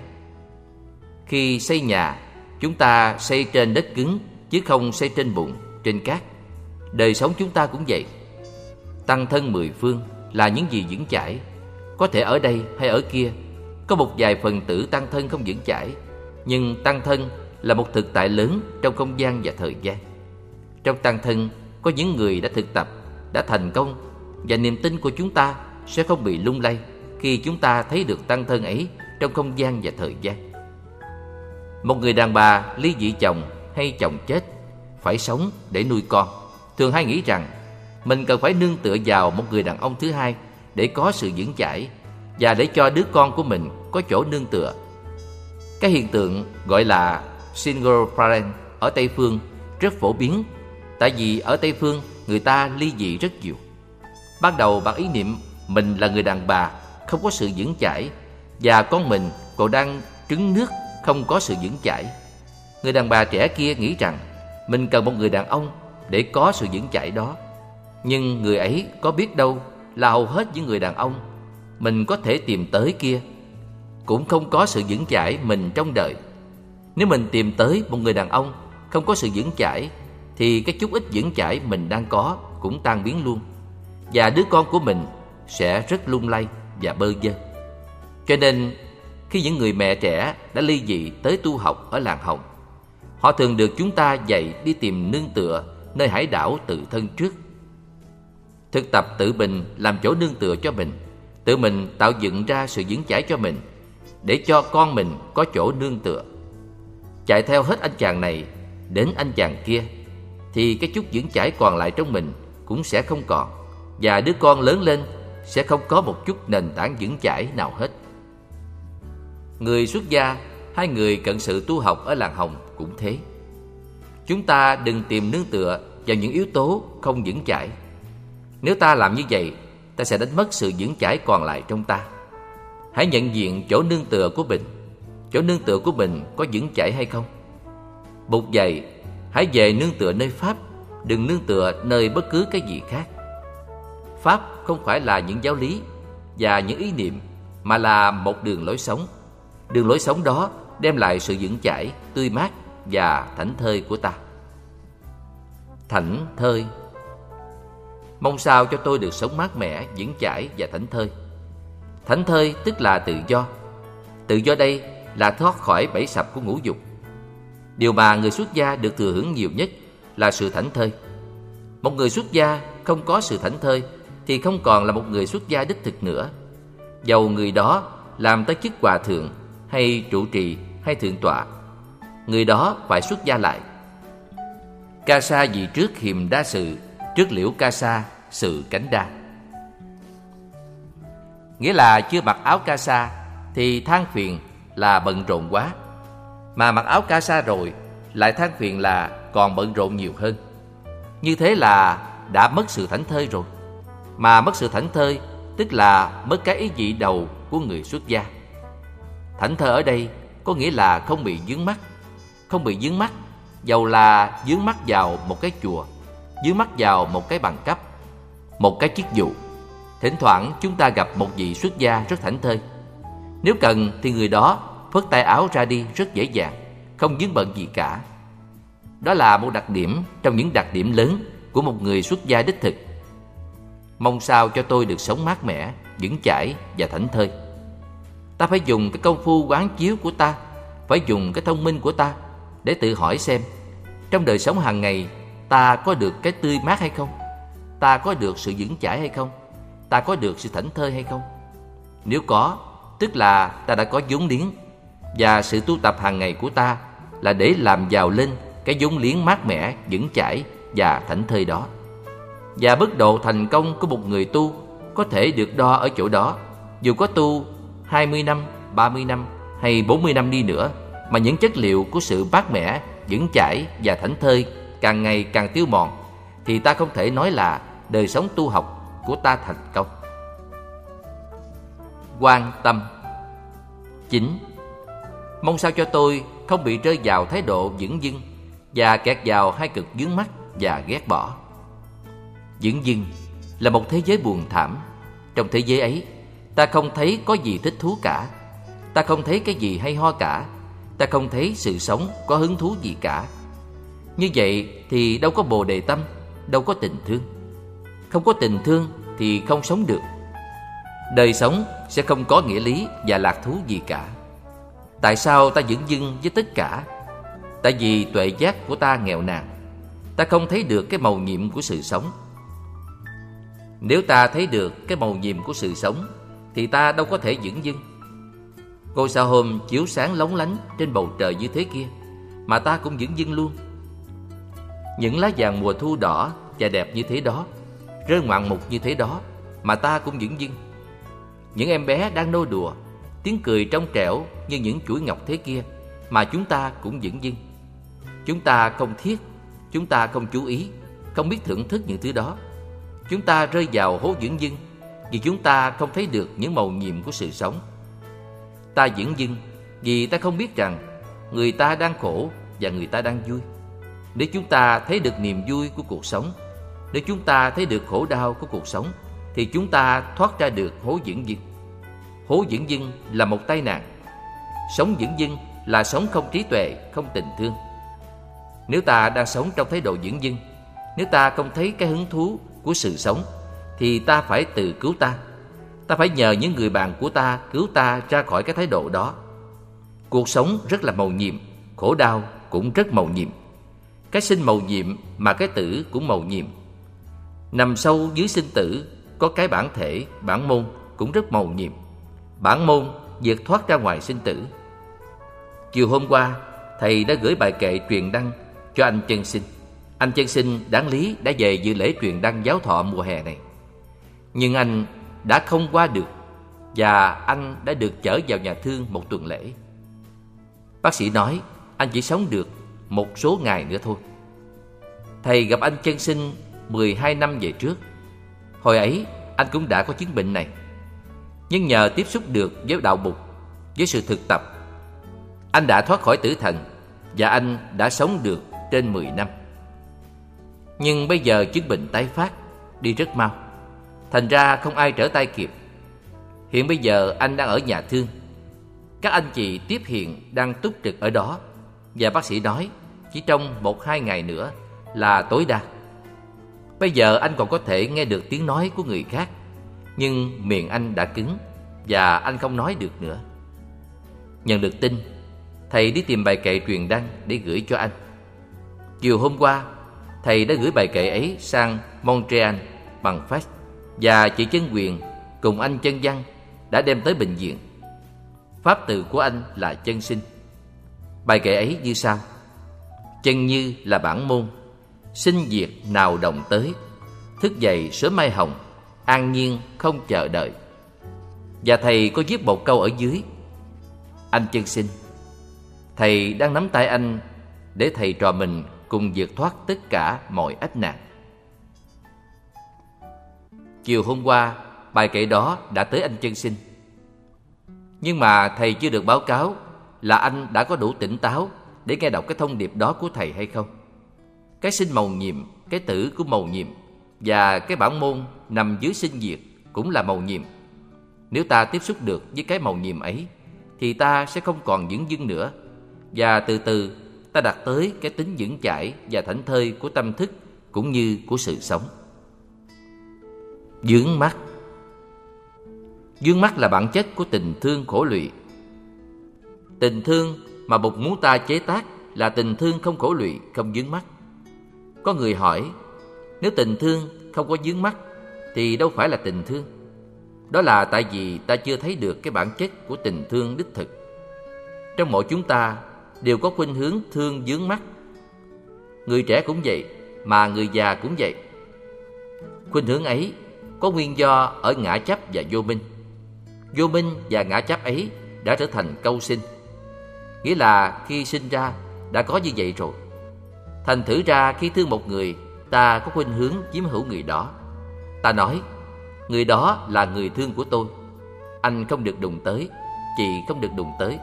Speaker 2: Khi xây nhà, chúng ta xây trên đất cứng, chứ không xây trên bùn, trên cát. Đời sống chúng ta cũng vậy. Tăng thân mười phương là những gì vững chãi. Có thể ở đây hay ở kia có một vài phần tử tăng thân không vững chãi, nhưng tăng thân là một thực tại lớn trong không gian và thời gian. Trong tăng thân có những người đã thực tập, đã thành công, và niềm tin của chúng ta sẽ không bị lung lay khi chúng ta thấy được tăng thân ấy trong không gian và thời gian. Một người đàn bà ly dị chồng hay chồng chết, phải sống để nuôi con, thường hay nghĩ rằng mình cần phải nương tựa vào một người đàn ông thứ hai để có sự vững chãi và để cho đứa con của mình có chỗ nương tựa. Cái hiện tượng gọi là single parent ở Tây Phương rất phổ biến, tại vì ở Tây Phương người ta ly dị rất nhiều. Ban đầu bằng ý niệm mình là người đàn bà không có sự vững chãi và con mình còn đang trứng nước không có sự vững chãi. Người đàn bà trẻ kia nghĩ rằng mình cần một người đàn ông để có sự vững chãi đó. Nhưng người ấy có biết đâu là hầu hết những người đàn ông mình có thể tìm tới kia cũng không có sự vững chãi mình trong đời. Nếu mình tìm tới một người đàn ông không có sự vững chãi, thì cái chút ít vững chãi mình đang có cũng tan biến luôn, và đứa con của mình sẽ rất lung lay và bơ vơ. Cho nên khi những người mẹ trẻ đã ly dị tới tu học ở làng Hồng, họ thường được chúng ta dạy đi tìm nương tựa nơi hải đảo tự thân trước. Thực tập tự mình làm chỗ nương tựa cho mình, tự mình tạo dựng ra sự vững chãi cho mình, để cho con mình có chỗ nương tựa. Chạy theo hết anh chàng này đến anh chàng kia, thì cái chút vững chãi còn lại trong mình cũng sẽ không còn, và đứa con lớn lên sẽ không có một chút nền tảng vững chãi nào hết. Người xuất gia hay người cận sự tu học ở làng Hồng cũng thế. Chúng ta đừng tìm nương tựa vào những yếu tố không vững chãi. Nếu ta làm như vậy, ta sẽ đánh mất sự vững chãi còn lại trong ta. Hãy nhận diện chỗ nương tựa của mình. Chỗ nương tựa của mình có vững chãi hay không? Bụt dạy, hãy về nương tựa nơi Pháp, đừng nương tựa nơi bất cứ cái gì khác. Pháp không phải là những giáo lý và những ý niệm, mà là một đường lối sống. Đường lối sống đó đem lại sự vững chãi, tươi mát và thảnh thơi của ta. Thảnh thơi. Mong sao cho tôi được sống mát mẻ, vững chãi và thảnh thơi. Thảnh thơi tức là tự do. Tự do đây là thoát khỏi bẫy sập của ngũ dục. Điều mà người xuất gia được thừa hưởng nhiều nhất là sự thảnh thơi. Một người xuất gia không có sự thảnh thơi thì không còn là một người xuất gia đích thực nữa. Dầu người đó làm tới chức hòa thượng hay trụ trì hay thượng tọa, người đó phải xuất gia lại. Ca sa vì trước hiềm đa sự, trước liễu ca sa sự cánh đa. Nghĩa là chưa mặc áo ca sa thì than phiền là bận rộn quá, mà mặc áo ca sa rồi lại than phiền là còn bận rộn nhiều hơn. Như thế là đã mất sự thảnh thơi rồi. Mà mất sự thảnh thơi tức là mất cái ý vị đầu của người xuất gia. Thảnh thơi ở đây có nghĩa là không bị vướng mắc. Không bị vướng mắc, dầu là vướng mắc vào một cái chùa, vướng mắc vào một cái bằng cấp, một cái chức vụ. Thỉnh thoảng chúng ta gặp một vị xuất gia rất thảnh thơi. Nếu cần thì người đó phất tay áo ra đi rất dễ dàng, không vướng bận gì cả. Đó là một đặc điểm trong những đặc điểm lớn của một người xuất gia đích thực. Mong sao cho tôi được sống mát mẻ, vững chãi và thảnh thơi. Ta phải dùng cái công phu quán chiếu của ta, phải dùng cái thông minh của ta để tự hỏi xem trong đời sống hàng ngày ta có được cái tươi mát hay không? Ta có được sự vững chãi hay không? Ta có được sự thảnh thơi hay không? Nếu có, tức là ta đã có vốn liếng, và sự tu tập hàng ngày của ta là để làm giàu lên cái vốn liếng mát mẻ, vững chãi và thảnh thơi đó. Và mức độ thành công của một người tu có thể được đo ở chỗ đó. Dù có tu 20 năm, 30 năm hay 40 năm đi nữa, mà những chất liệu của sự mát mẻ, vững chãi và thảnh thơi càng ngày càng tiêu mòn, thì ta không thể nói là đời sống tu học của ta thành công. Quan tâm. 9. Mong sao cho tôi không bị rơi vào thái độ dửng dưng và kẹt vào hai cực vướng mắc và ghét bỏ. Dửng dưng là một thế giới buồn thảm. Trong thế giới ấy, ta không thấy có gì thích thú cả. Ta không thấy cái gì hay ho cả. Ta không thấy sự sống có hứng thú gì cả. Như vậy thì đâu có bồ đề tâm, đâu có tình thương. Không có tình thương thì không sống được. Đời sống sẽ không có nghĩa lý và lạc thú gì cả. Tại sao ta dửng dưng với tất cả? Tại vì tuệ giác của ta nghèo nàn. Ta không thấy được cái màu nhiệm của sự sống. Nếu ta thấy được cái màu nhiệm của sự sống thì ta đâu có thể dửng dưng. Ngôi sao hôm chiếu sáng lóng lánh trên bầu trời như thế kia mà ta cũng dửng dưng luôn. Những lá vàng mùa thu đỏ và đẹp như thế đó, rơi ngoạn mục như thế đó mà ta cũng dửng dưng. Những em bé đang nô đùa, tiếng cười trong trẻo như những chuỗi ngọc thế kia mà chúng ta cũng dửng dưng. Chúng ta không thiết, chúng ta không chú ý, không biết thưởng thức những thứ đó. Chúng ta rơi vào hố dửng dưng vì chúng ta không thấy được những màu nhiệm của sự sống. Ta dửng dưng vì ta không biết rằng người ta đang khổ và người ta đang vui. Nếu chúng ta thấy được niềm vui của cuộc sống, nếu chúng ta thấy được khổ đau của cuộc sống, thì chúng ta thoát ra được hố dửng dưng. Hố dửng dưng là một tai nạn. Sống dửng dưng là sống không trí tuệ, không tình thương. Nếu ta đang sống trong thái độ dửng dưng, nếu ta không thấy cái hứng thú của sự sống, thì ta phải tự cứu ta. Ta phải nhờ những người bạn của ta cứu ta ra khỏi cái thái độ đó. Cuộc sống rất là màu nhiệm, khổ đau cũng rất màu nhiệm. Cái sinh màu nhiệm mà cái tử cũng màu nhiệm. Nằm sâu dưới sinh tử có cái bản thể, bản môn cũng rất màu nhiệm. Bản môn vượt thoát ra ngoài sinh tử. Chiều hôm qua, thầy đã gửi bài kệ truyền đăng cho anh Chân Sinh. Anh Chân Sinh đáng lý đã về dự lễ truyền đăng giáo thọ mùa hè này. Nhưng anh đã không qua được và anh đã được chở vào nhà thương một tuần lễ. Bác sĩ nói anh chỉ sống được một số ngày nữa thôi. Thầy gặp anh Chân Sinh 12 năm về trước. Hồi ấy anh cũng đã có chứng bệnh này. Nhưng nhờ tiếp xúc được với đạo Bụt, với sự thực tập, anh đã thoát khỏi tử thần và anh đã sống được trên 10 năm. Nhưng bây giờ chứng bệnh tái phát, đi rất mau. Thành ra không ai trở tay kịp. Hiện bây giờ anh đang ở nhà thương. Các anh chị tiếp hiện đang túc trực ở đó. Và bác sĩ nói chỉ trong 1-2 ngày nữa là tối đa. Bây giờ anh còn có thể nghe được tiếng nói của người khác, nhưng miệng anh đã cứng và anh không nói được nữa. Nhận được tin, thầy đi tìm bài kệ truyền đăng để gửi cho anh. Chiều hôm qua, thầy đã gửi bài kệ ấy sang Montreal bằng fax, và chị Chân Quyền cùng anh Chân Văn đã đem tới bệnh viện. Pháp từ của anh là Chân Sinh. Bài kệ ấy như sau: chân như là bản môn, sinh diệt nào đồng tới, thức dậy sớm mai hồng, an nhiên không chờ đợi. Và thầy có viết một câu ở dưới: anh Chân Sinh, thầy đang nắm tay anh để thầy trò mình cùng vượt thoát tất cả mọi ách nạn. Chiều hôm qua, bài kệ đó đã tới anh Chân Sinh. Nhưng mà thầy chưa được báo cáo là anh đã có đủ tỉnh táo để nghe đọc cái thông điệp đó của thầy hay không. Cái sinh màu nhiệm, cái tử của màu nhiệm, và cái bản môn nằm dưới sinh diệt cũng là màu nhiệm. Nếu ta tiếp xúc được với cái màu nhiệm ấy, thì ta sẽ không còn dửng dưng nữa, và từ từ ta đạt tới cái tính vững chãi và thảnh thơi của tâm thức cũng như của sự sống. Vướng mắc. Vướng mắc là bản chất của tình thương khổ lụy. Tình thương mà Bụt muốn ta chế tác là tình thương không khổ lụy, không vướng mắc. Có người hỏi, nếu tình thương không có vướng mắc thì đâu phải là tình thương. Đó là tại vì ta chưa thấy được cái bản chất của tình thương đích thực. Trong mỗi chúng ta đều có khuynh hướng thương vướng mắc. Người trẻ cũng vậy, mà người già cũng vậy. Khuynh hướng ấy có nguyên do ở ngã chấp và vô minh. Vô minh và ngã chấp ấy đã trở thành câu sinh, nghĩa là khi sinh ra đã có như vậy rồi. Thành thử ra khi thương một người, ta có khuynh hướng chiếm hữu người đó. Ta nói, người đó là người thương của tôi, anh không được đụng tới, chị không được đụng tới.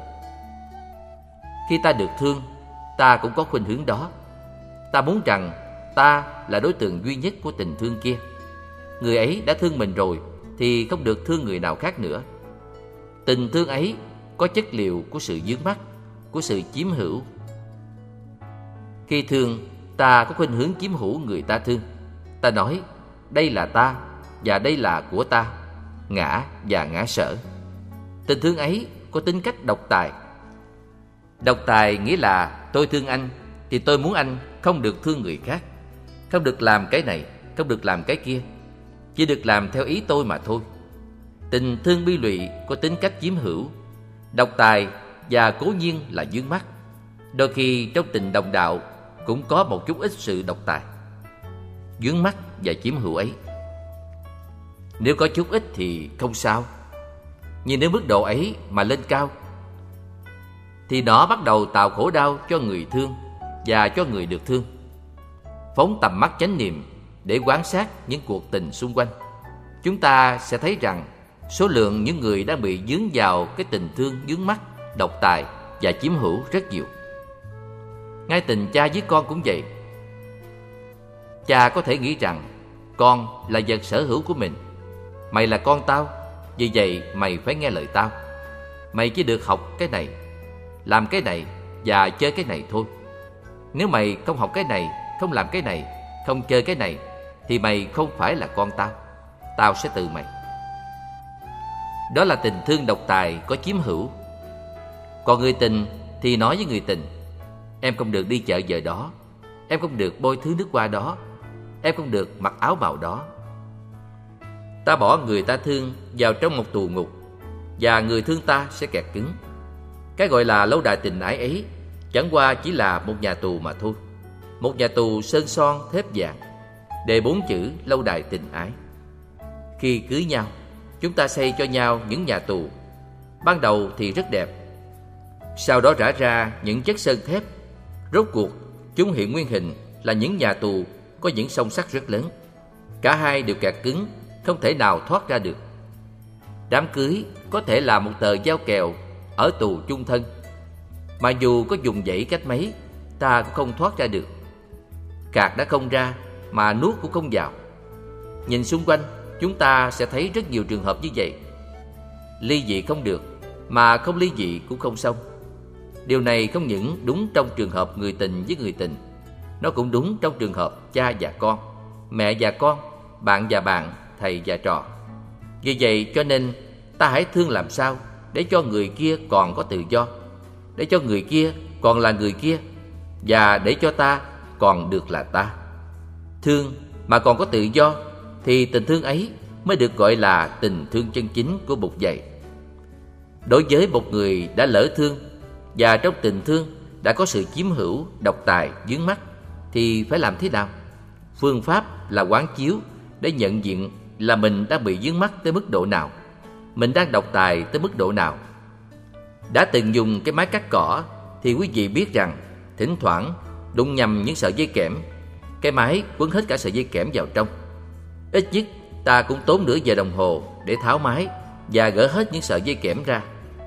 Speaker 2: Khi ta được thương, ta cũng có khuynh hướng đó. Ta muốn rằng ta là đối tượng duy nhất của tình thương kia. Người ấy đã thương mình rồi thì không được thương người nào khác nữa. Tình thương ấy có chất liệu của sự vướng mắc, của sự chiếm hữu. Khi thương, ta có khuynh hướng chiếm hữu người ta thương. Ta nói, đây là ta và đây là của ta, ngã và ngã sở. Tình thương ấy có tính cách độc tài. Độc tài nghĩa là tôi thương anh thì tôi muốn anh không được thương người khác, không được làm cái này, không được làm cái kia, chỉ được làm theo ý tôi mà thôi. Tình thương bi lụy có tính cách chiếm hữu, độc tài và cố nhiên là vướng mắc. Đôi khi trong tình đồng đạo cũng có một chút ít sự độc tài, vướng mắc và chiếm hữu ấy. Nếu có chút ít thì không sao, nhưng nếu mức độ ấy mà lên cao thì nó bắt đầu tạo khổ đau cho người thương và cho người được thương. Phóng tầm mắt chánh niệm để quan sát những cuộc tình xung quanh, chúng ta sẽ thấy rằng số lượng những người đang bị dướng vào cái tình thương vướng mắc, độc tài và chiếm hữu rất nhiều. Ngay tình cha với con cũng vậy. Cha có thể nghĩ rằng con là vật sở hữu của mình. Mày là con tao, vì vậy mày phải nghe lời tao. Mày chỉ được học cái này, làm cái này và chơi cái này thôi. Nếu mày không học cái này, không làm cái này, không chơi cái này thì mày không phải là con tao. Tao sẽ từ mày. Đó là tình thương độc tài có chiếm hữu. Còn người tình thì nói với người tình, em không được đi chợ giờ đó, em không được bôi thứ nước hoa đó, em không được mặc áo màu đó. Ta bỏ người ta thương vào trong một tù ngục, và người thương ta sẽ kẹt cứng. Cái gọi là lâu đài tình ái ấy chẳng qua chỉ là một nhà tù mà thôi. Một nhà tù sơn son thép vàng, đề 4 chữ lâu đài tình ái. Khi cưới nhau, chúng ta xây cho nhau những nhà tù. Ban đầu thì rất đẹp, sau đó rã ra những chất sơn thép. Rốt cuộc chúng hiện nguyên hình là những nhà tù có những song sắt rất lớn. Cả hai đều kẹt cứng, không thể nào thoát ra được. Đám cưới có thể là một tờ giao kèo ở tù chung thân, mà dù có dùng dãy cách mấy, ta cũng không thoát ra được. Cạc đã không ra mà nuốt cũng không vào. Nhìn xung quanh, chúng ta sẽ thấy rất nhiều trường hợp như vậy. Ly dị không được, mà không ly dị cũng không xong. Điều này không những đúng trong trường hợp người tình với người tình, nó cũng đúng trong trường hợp cha và con, mẹ và con, bạn và bạn, thầy và trò. Vì vậy cho nên ta hãy thương làm sao để cho người kia còn có tự do, để cho người kia còn là người kia, và để cho ta còn được là ta. Thương mà còn có tự do thì tình thương ấy mới được gọi là tình thương chân chính của Bụt dạy. Đối với một người đã lỡ thương và trong tình thương đã có sự chiếm hữu, độc tài, vướng mắc thì phải làm thế nào? Phương pháp là quán chiếu để nhận diện là mình đang bị vướng mắc tới mức độ nào, mình đang độc tài tới mức độ nào. Đã từng dùng cái máy cắt cỏ thì quý vị biết rằng thỉnh thoảng đụng nhầm những sợi dây kẽm, cái máy quấn hết cả sợi dây kẽm vào trong. Ít nhất ta cũng tốn nửa giờ đồng hồ để tháo máy và gỡ hết những sợi dây kẽm ra.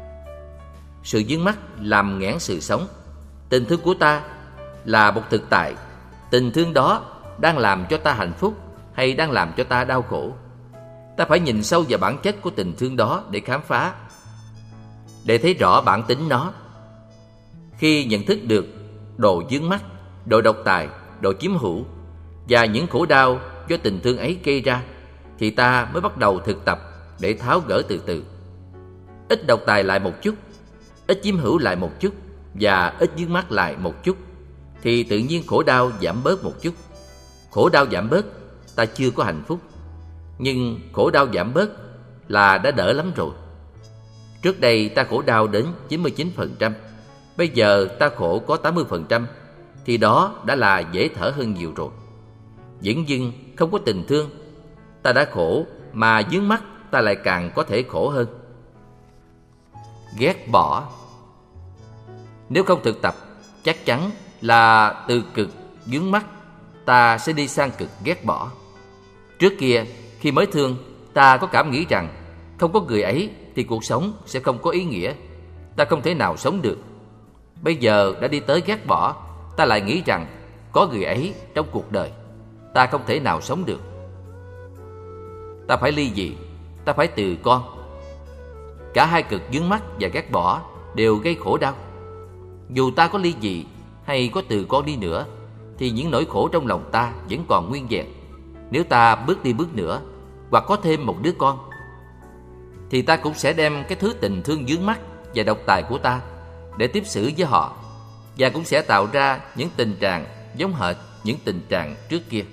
Speaker 2: Sự vướng mắc làm nghẽn sự sống. Tình thương của ta là một thực tại. Tình thương đó đang làm cho ta hạnh phúc hay đang làm cho ta đau khổ? Ta phải nhìn sâu vào bản chất của tình thương đó để khám phá, để thấy rõ bản tính nó. Khi nhận thức được độ vướng mắc, độ độc tài, độ chiếm hữu và những khổ đau do tình thương ấy gây ra, thì ta mới bắt đầu thực tập để tháo gỡ từ từ. Ít độc tài lại một chút, ít chiếm hữu lại một chút và ít vướng mắc lại một chút, thì tự nhiên khổ đau giảm bớt một chút. Khổ đau giảm bớt, ta chưa có hạnh phúc, nhưng khổ đau giảm bớt là đã đỡ lắm rồi. Trước đây ta khổ đau đến 99%, bây giờ ta khổ có 80%, thì đó đã là dễ thở hơn nhiều rồi. Dửng dưng không có tình thương, ta đã khổ, mà vướng mắc ta lại càng có thể khổ hơn. Ghét bỏ. Nếu không thực tập, chắc chắn là từ cực vướng mắc ta sẽ đi sang cực ghét bỏ. Trước kia, khi mới thương, ta có cảm nghĩ rằng không có người ấy thì cuộc sống sẽ không có ý nghĩa, ta không thể nào sống được. Bây giờ đã đi tới ghét bỏ, ta lại nghĩ rằng có người ấy trong cuộc đời, ta không thể nào sống được. Ta phải ly dị, ta phải từ con. Cả hai cực vướng mắc và ghét bỏ đều gây khổ đau. Dù ta có ly dị hay có từ con đi nữa, thì những nỗi khổ trong lòng ta vẫn còn nguyên vẹn. Nếu ta bước đi bước nữa, hoặc có thêm một đứa con, thì ta cũng sẽ đem cái thứ tình thương vướng mắc và độc tài của ta để tiếp xử với họ, và cũng sẽ tạo ra những tình trạng giống hệt những tình trạng trước kia.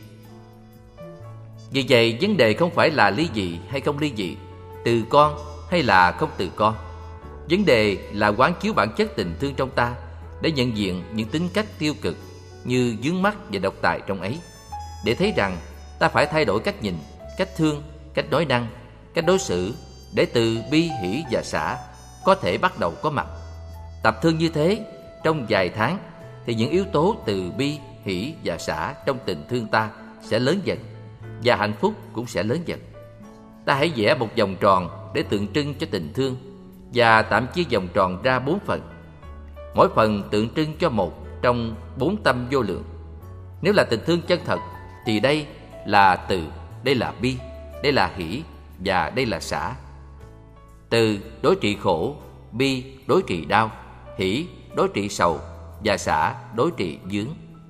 Speaker 2: Vì vậy, vấn đề không phải là ly dị hay không ly dị, từ con hay là không từ con. Vấn đề là quán chiếu bản chất tình thương trong ta để nhận diện những tính cách tiêu cực như vướng mắc và độc tài trong ấy, để thấy rằng ta phải thay đổi cách nhìn, cách thương, cách nói năng, cách đối xử, để từ bi, hỷ và xả có thể bắt đầu có mặt. Tập thương như thế trong vài tháng, thì những yếu tố từ bi, hỷ và xả trong tình thương ta sẽ lớn dần, và hạnh phúc cũng sẽ lớn dần. Ta hãy vẽ một vòng tròn để tượng trưng cho tình thương, và tạm chia vòng tròn ra 4 phần. Mỗi phần tượng trưng cho một trong 4 tâm vô lượng. Nếu là tình thương chân thật, thì đây là từ, đây là bi, đây là hỷ và đây là xả. Từ đối trị khổ, bi đối trị đau, hỷ đối trị sầu và xả đối trị vướng.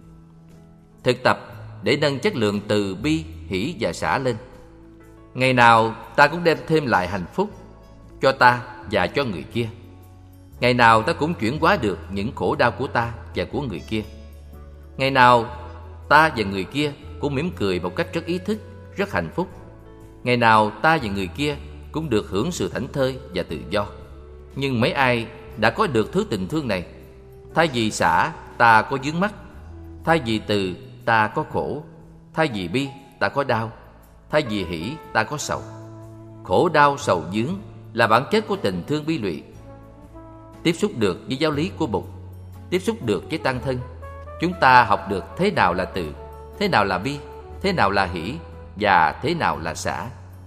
Speaker 2: Thực tập để nâng chất lượng từ bi, hỷ và xả lên. Ngày nào ta cũng đem thêm lại hạnh phúc cho ta và cho người kia. Ngày nào ta cũng chuyển hóa được những khổ đau của ta và của người kia. Ngày nào ta và người kia cũng mỉm cười một cách rất ý thức, rất hạnh phúc. Ngày nào ta và người kia cũng được hưởng sự thảnh thơi và tự do. Nhưng mấy ai đã có được thứ tình thương này? Thay vì xả, ta có vướng mắc. Thay vì từ, ta có khổ. Thay vì bi, ta có đau. Thay vì hỷ, ta có sầu. Khổ đau sầu vướng là bản chất của tình thương bi lụy. Tiếp xúc được với giáo lý của Bụt, tiếp xúc được với tăng thân, chúng ta học được thế nào là từ, thế nào là bi, thế nào là hỷ và thế nào là xả.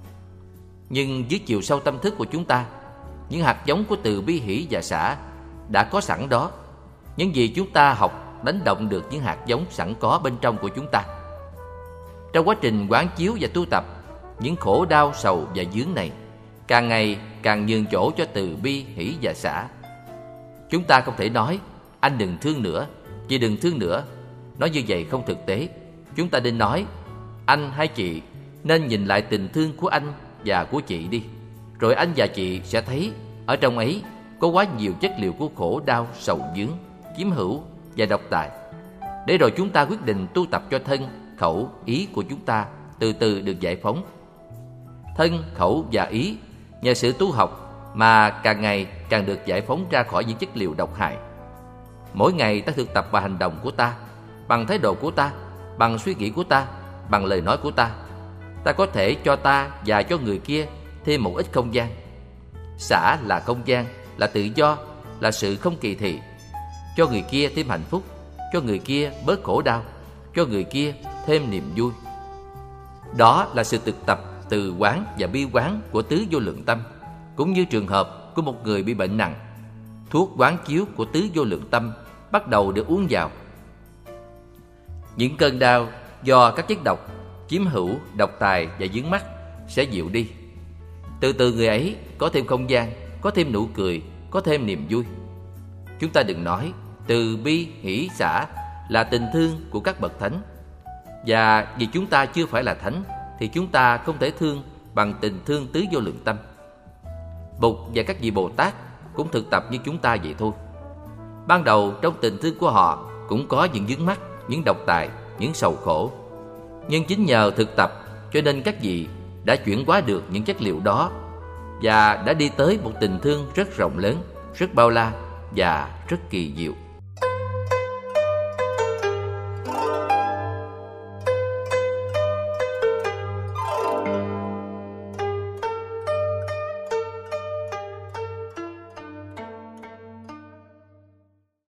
Speaker 2: Nhưng dưới chiều sâu tâm thức của chúng ta, những hạt giống của từ bi, hỷ và xả đã có sẵn đó. Những gì chúng ta học đánh động được những hạt giống sẵn có bên trong của chúng ta. Trong quá trình quán chiếu và tu tập, những khổ đau sầu và vướng này càng ngày càng nhường chỗ cho từ bi, hỷ và xả. Chúng ta không thể nói anh đừng thương nữa, chị đừng thương nữa. Nói như vậy không thực tế. Chúng ta nên nói anh hay chị nên nhìn lại tình thương của anh và của chị đi. Rồi anh và chị sẽ thấy ở trong ấy có quá nhiều chất liệu của khổ đau, sầu vướng, chiếm hữu và độc tài. Để rồi chúng ta quyết định tu tập cho thân, khẩu, ý của chúng ta từ từ được giải phóng. Thân, khẩu và ý nhờ sự tu học mà càng ngày càng được giải phóng ra khỏi những chất liệu độc hại. Mỗi ngày ta thực tập bằng hành động của ta, bằng thái độ của ta, bằng suy nghĩ của ta, bằng lời nói của ta. Ta có thể cho ta và cho người kia thêm một ít không gian. Xả là không gian, là tự do, là sự không kỳ thị. Cho người kia thêm hạnh phúc, cho người kia bớt khổ đau, cho người kia thêm niềm vui. Đó là sự thực tập từ quán và bi quán của tứ vô lượng tâm. Cũng như trường hợp của một người bị bệnh nặng, thuốc quán chiếu của tứ vô lượng tâm bắt đầu được uống vào. Những cơn đau do các chất độc, chiếm hữu, độc tài và vướng mắc sẽ dịu đi. Từ từ người ấy có thêm không gian, có thêm nụ cười, có thêm niềm vui. Chúng ta đừng nói Từ bi, hỷ, xả là tình thương của các bậc thánh. Và vì chúng ta chưa phải là thánh thì chúng ta không thể thương bằng tình thương tứ vô lượng tâm. Bụt và các vị Bồ Tát cũng thực tập như chúng ta vậy thôi. Ban đầu trong tình thương của họ cũng có những vướng mắc, những độc tài, những sầu khổ. Nhưng chính nhờ thực tập cho nên các vị đã chuyển hóa được những chất liệu đó và đã đi tới một tình thương rất rộng lớn, rất bao la và rất kỳ diệu.